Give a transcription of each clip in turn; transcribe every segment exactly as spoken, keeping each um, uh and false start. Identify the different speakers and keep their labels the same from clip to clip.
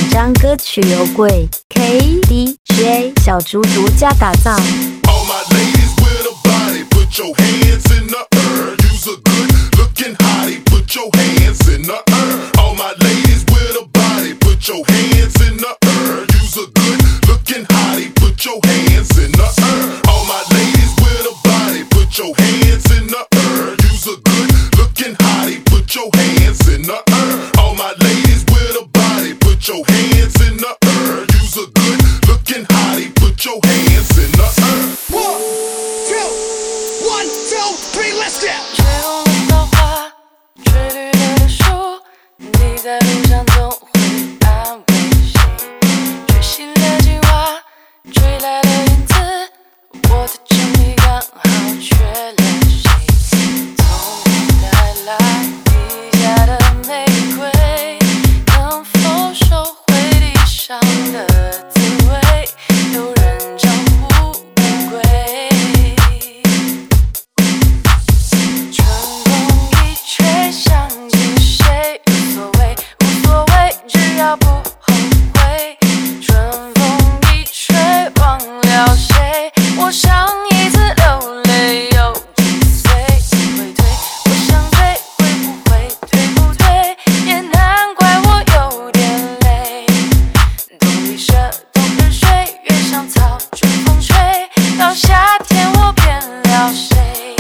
Speaker 1: 张歌曲由贵 K D J 小猪独家打造。
Speaker 2: All my ladies with a body, put your hands in the air. You's a good looking hottie, put your hands in the air. All my ladies with a body, put your hands in the air. You's a good looking hottie, put your hands in the air. All my ladies with a body, put your hands in the air. You's a good looking hottie, put your hands in the air. All my ladies with a body, put your hands in the air. You's a good looking hottie, put your hands in the air.
Speaker 3: One, two, one, two, three, let's go.
Speaker 4: 吹红了桃花，吹绿了的树，你在路上总会安慰谁？吹醒了青蛙，吹来了燕子，我的城里刚好缺了谁？从你带来地下的玫瑰，能否收回地上的滋味？有人唱不归。春风一吹，想起谁无所谓，无所谓，只要不后悔。春风一吹，忘了谁，我上一次流泪有几岁？会退，我想追，会不会退不退？也难怪我有点累。冬里舍，冬日睡，月上草，春风吹，到夏天我变了谁？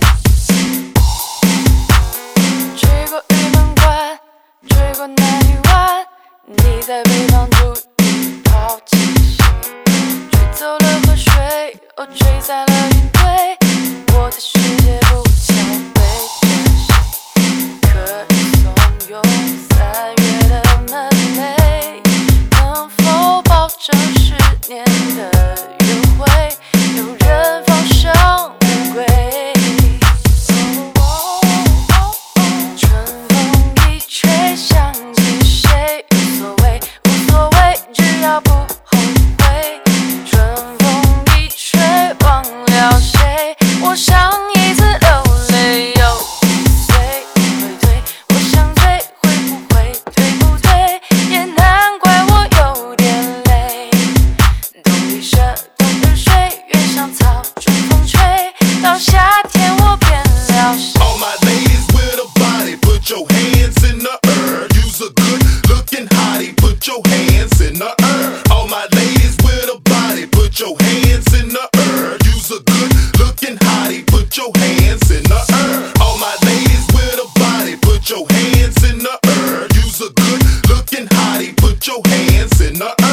Speaker 4: 吹过玉门关，吹过南泥湾，你在北方注定抛弃谁？吹走了河水，哦，吹散了云堆，我的世界不想围着谁？可以怂恿三月的门楣，能否保证十年的约会？有人放生乌龟。春风一吹，想起谁无所谓，无所谓，只要不后悔。春风一吹，忘了谁，我上一次流泪有几岁？会退，我想追，会不会退不退？也难怪我有点累。冬里舍，冬日睡，月上草，春风吹，到夏天我变了谁？
Speaker 2: All my ladies with a body, put your hands in the air. You's a good looking hottie, put your hands in the air. All my ladies with a body, put your hands in the air. You's a good looking hottie, put your hands in the air. All my ladies with a body, put your hands in the air. You's a good looking hottie, put your hands in the air.